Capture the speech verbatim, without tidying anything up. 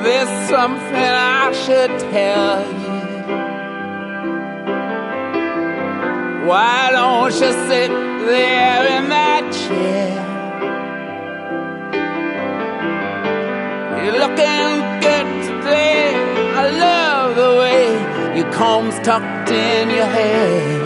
there's something I should tell you. Why don't you sit there in that chair? You're looking good today. I love the way your comb's tucked in your hair.